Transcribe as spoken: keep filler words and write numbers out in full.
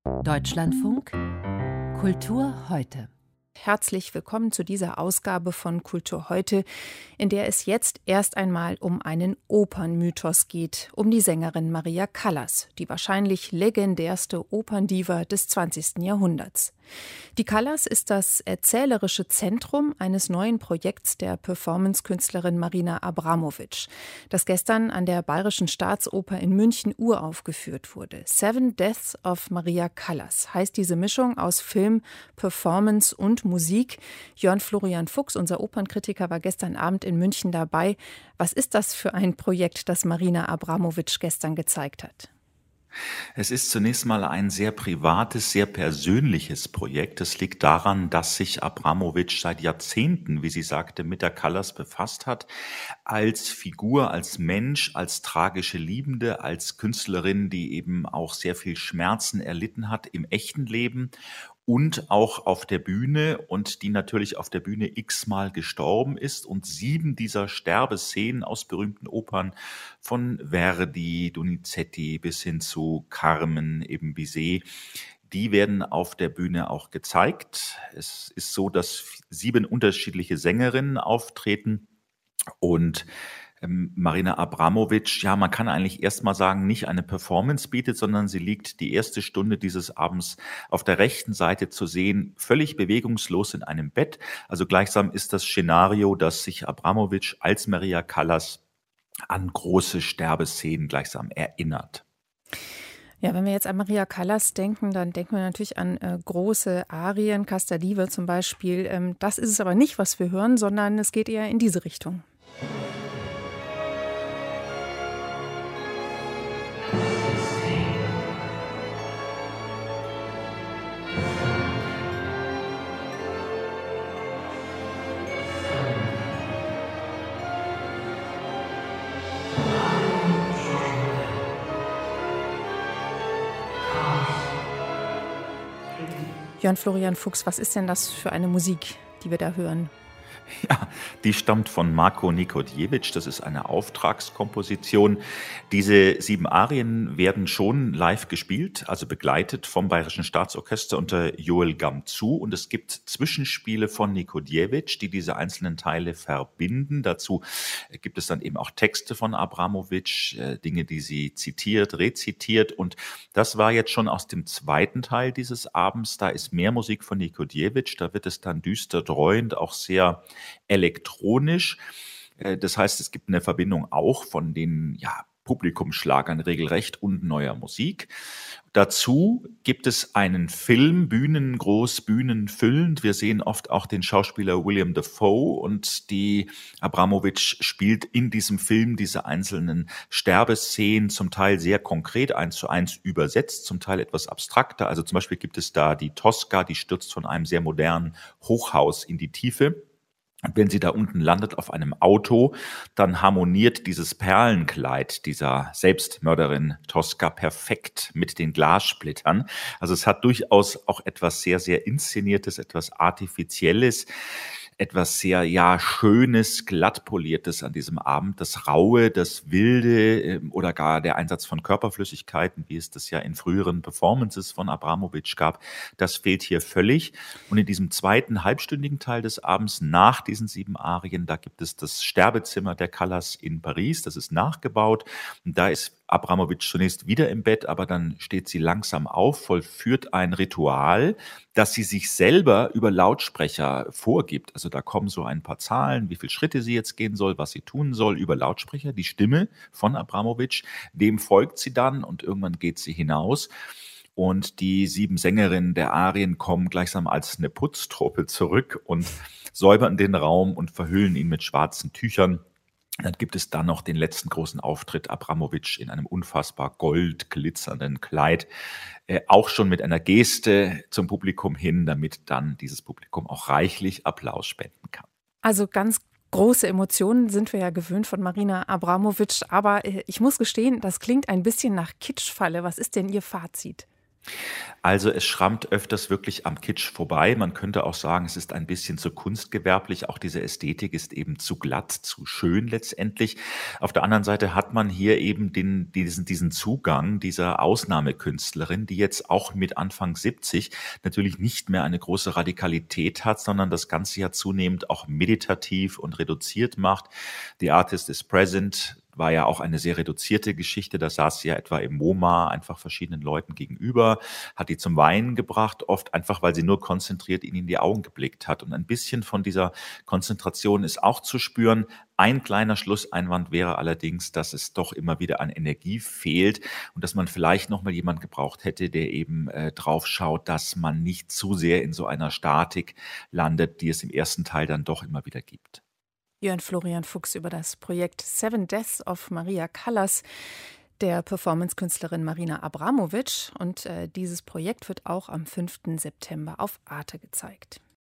Deutschlandfunk Kultur heute. Herzlich willkommen zu dieser Ausgabe von Kultur heute, in der es jetzt erst einmal um einen Opernmythos geht, um die Sängerin Maria Callas, die wahrscheinlich legendärste Operndiva des zwanzigsten Jahrhunderts. Die Callas ist das erzählerische Zentrum eines neuen Projekts der Performance-Künstlerin Marina Abramovic, das gestern an der Bayerischen Staatsoper in München uraufgeführt wurde. Seven Deaths of Maria Callas heißt diese Mischung aus Film, Performance und Musik. Jörn Florian Fuchs, unser Opernkritiker, war gestern Abend in München dabei. Was ist das für ein Projekt, das Marina Abramovic gestern gezeigt hat? Es ist zunächst mal ein sehr privates, sehr persönliches Projekt. Es liegt daran, dass sich Abramovic seit Jahrzehnten, wie sie sagte, mit der Callas befasst hat, als Figur, als Mensch, als tragische Liebende, als Künstlerin, die eben auch sehr viel Schmerzen erlitten hat im echten Leben und auch auf der Bühne und die natürlich auf der Bühne x-mal gestorben ist. Und sieben dieser Sterbeszenen aus berühmten Opern von Verdi, Donizetti bis hin zu Carmen, eben Bizet, die werden auf der Bühne auch gezeigt. Es ist so, dass sieben unterschiedliche Sängerinnen auftreten und Marina Abramovic, ja, man kann eigentlich erst mal sagen, nicht eine Performance bietet, sondern sie liegt die erste Stunde dieses Abends auf der rechten Seite zu sehen, völlig bewegungslos in einem Bett. Also gleichsam ist das Szenario, dass sich Abramovic als Maria Callas an große Sterbeszenen gleichsam erinnert. Ja, wenn wir jetzt an Maria Callas denken, dann denken wir natürlich an äh, große Arien, Casta Diva zum Beispiel. Ähm, das ist es aber nicht, was wir hören, sondern es geht eher in diese Richtung. Jörn Florian Fuchs, was ist denn das für eine Musik, die wir da hören? Ja, die stammt von Marko Nikodjewitsch, das ist eine Auftragskomposition. Diese sieben Arien werden schon live gespielt, also begleitet vom Bayerischen Staatsorchester unter Joel Gamzu. Und es gibt Zwischenspiele von Nikodjewitsch, die diese einzelnen Teile verbinden. Dazu gibt es dann eben auch Texte von Abramovic, Dinge, die sie zitiert, rezitiert. Und das war jetzt schon aus dem zweiten Teil dieses Abends. Da ist mehr Musik von Nikodjewitsch, da wird es dann düster dreuend, auch sehr elektronisch. Das heißt, es gibt eine Verbindung auch von den ja, Publikumsschlagern regelrecht und neuer Musik. Dazu gibt es einen Film, bühnengroß, bühnenfüllend. Wir sehen oft auch den Schauspieler William Dafoe und die Abramovic spielt in diesem Film diese einzelnen Sterbeszenen, zum Teil sehr konkret, eins zu eins übersetzt, zum Teil etwas abstrakter. Also zum Beispiel gibt es da die Tosca, die stürzt von einem sehr modernen Hochhaus in die Tiefe. Und wenn sie da unten landet auf einem Auto, dann harmoniert dieses Perlenkleid dieser Selbstmörderin Tosca perfekt mit den Glassplittern. Also es hat durchaus auch etwas sehr, sehr Inszeniertes, etwas Artifizielles, etwas sehr, ja, Schönes, glattpoliertes an diesem Abend. Das Raue, das Wilde oder gar der Einsatz von Körperflüssigkeiten, wie es das ja in früheren Performances von Abramovic gab, das fehlt hier völlig. Und in diesem zweiten halbstündigen Teil des Abends nach diesen sieben Arien, da gibt es das Sterbezimmer der Callas in Paris. Das ist nachgebaut. Und da ist Abramovic zunächst wieder im Bett, aber dann steht sie langsam auf, vollführt ein Ritual, das sie sich selber über Lautsprecher vorgibt. Also da kommen so ein paar Zahlen, wie viele Schritte sie jetzt gehen soll, was sie tun soll, über Lautsprecher, die Stimme von Abramovic. Dem folgt sie dann und irgendwann geht sie hinaus. Und die sieben Sängerinnen der Arien kommen gleichsam als eine Putztruppe zurück und säubern den Raum und verhüllen ihn mit schwarzen Tüchern. Dann gibt es dann noch den letzten großen Auftritt, Abramovic in einem unfassbar goldglitzernden Kleid, äh, auch schon mit einer Geste zum Publikum hin, damit dann dieses Publikum auch reichlich Applaus spenden kann. Also ganz große Emotionen sind wir ja gewöhnt von Marina Abramovic, aber äh, ich muss gestehen, das klingt ein bisschen nach Kitschfalle. Was ist denn Ihr Fazit? Also es schrammt öfters wirklich am Kitsch vorbei. Man könnte auch sagen, es ist ein bisschen zu kunstgewerblich. Auch diese Ästhetik ist eben zu glatt, zu schön letztendlich. Auf der anderen Seite hat man hier eben den, diesen, diesen Zugang dieser Ausnahmekünstlerin, die jetzt auch mit Anfang siebzig natürlich nicht mehr eine große Radikalität hat, sondern das Ganze ja zunehmend auch meditativ und reduziert macht. The Artist is Present war ja auch eine sehr reduzierte Geschichte. Da saß sie ja etwa im MoMA einfach verschiedenen Leuten gegenüber, hat die zum Weinen gebracht, oft einfach, weil sie nur konzentriert ihnen in die Augen geblickt hat. Und ein bisschen von dieser Konzentration ist auch zu spüren. Ein kleiner Schlusseinwand wäre allerdings, dass es doch immer wieder an Energie fehlt und dass man vielleicht noch mal jemand gebraucht hätte, der eben äh, drauf schaut, dass man nicht zu sehr in so einer Statik landet, die es im ersten Teil dann doch immer wieder gibt. Jörn Florian Fuchs über das Projekt Seven Deaths of Maria Callas der Performancekünstlerin Marina Abramovic. Und äh, dieses Projekt wird auch am fünften September auf Arte gezeigt.